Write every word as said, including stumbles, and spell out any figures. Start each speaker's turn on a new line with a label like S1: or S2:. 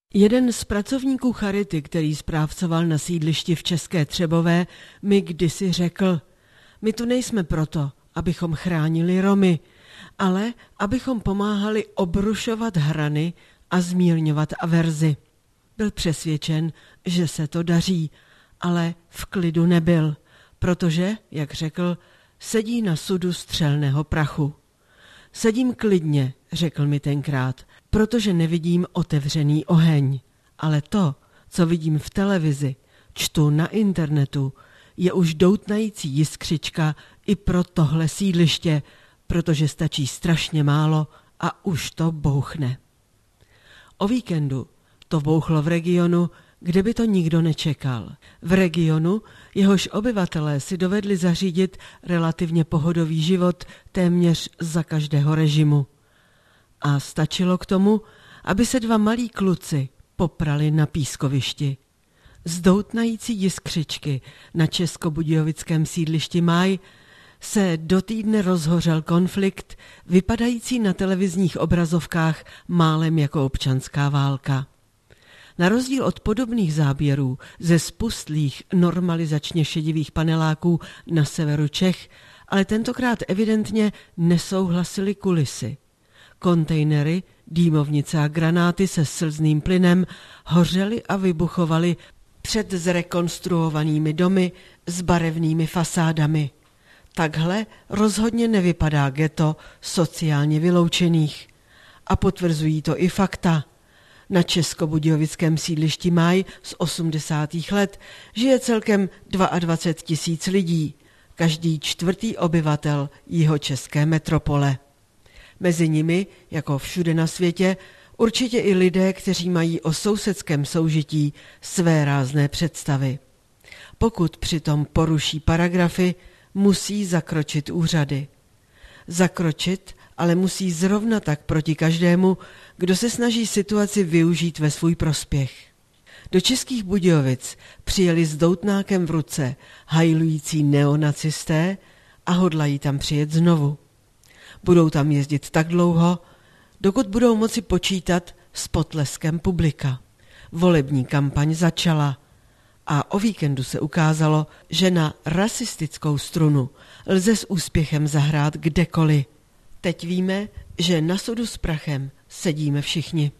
S1: Jeden z pracovníků charity, který správcoval na sídlišti v České Třebové, mi kdysi řekl: my tu nejsme proto, abychom chránili Romy, ale abychom pomáhali obrušovat hrany a zmírňovat averzi. Byl přesvědčen, že se to daří, ale v klidu nebyl, protože, jak řekl, sedí na sudu střelného prachu. Sedím klidně, řekl mi tenkrát, protože nevidím otevřený oheň. Ale to, co vidím v televizi, čtu na internetu, je už doutnající jiskřička i pro tohle sídliště, protože stačí strašně málo a už to bouchne. O víkendu to bouchlo v regionu, kde by to nikdo nečekal. V regionu, jehož obyvatelé si dovedli zařídit relativně pohodový život téměř za každého režimu. A stačilo k tomu, aby se dva malí kluci poprali na pískovišti. Z doutnající jiskřičky na českobudějovickém sídlišti Máj se do týdne rozhořel konflikt, vypadající na televizních obrazovkách málem jako občanská válka. Na rozdíl od podobných záběrů ze spustlých normalizačně šedivých paneláků na severu Čech, ale tentokrát evidentně nesouhlasily kulisy. Kontejnery, dýmovnice a granáty se slzným plynem hořely a vybuchovaly před zrekonstruovanými domy s barevnými fasádami. Takhle rozhodně nevypadá ghetto sociálně vyloučených. A potvrzují to i fakta. Na českobudějovickém sídlišti Máj z osmdesátých let žije celkem dvacet dva tisíc lidí, každý čtvrtý obyvatel jihočeské metropole. Mezi nimi, jako všude na světě, určitě i lidé, kteří mají o sousedském soužití své rázné představy. Pokud přitom poruší paragrafy, musí zakročit úřady. Zakročit ale musí zrovna tak proti každému, kdo se snaží situaci využít ve svůj prospěch. Do Českých Budějovic přijeli s doutnákem v ruce hajlující neonacisté a hodlají tam přijet znovu. Budou tam jezdit tak dlouho, dokud budou moci počítat s potleskem publika. Volební kampaň začala a o víkendu se ukázalo, že na rasistickou strunu lze s úspěchem zahrát kdekoliv. Teď víme, že na sudu s prachem sedíme všichni.